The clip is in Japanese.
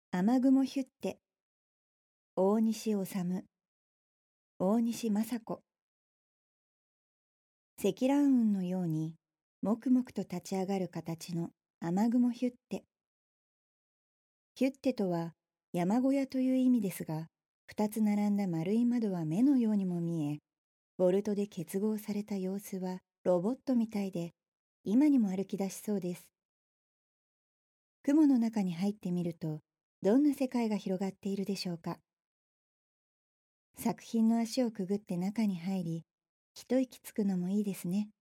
雨雲ヒュッテ、大西治、大西雅子。積乱雲のようにもくもくと立ち上がる形の雨雲ヒュッテ。ヒュッテとは山小屋という意味ですが、二つ並んだ丸い窓は目のようにも見え、ボルトで結合された様子はロボットみたいで、今にも歩き出しそうです。雲の中に入ってみると、どんな世界が広がっているでしょうか。作品の足をくぐって中に入り、一息つくのもいいですね。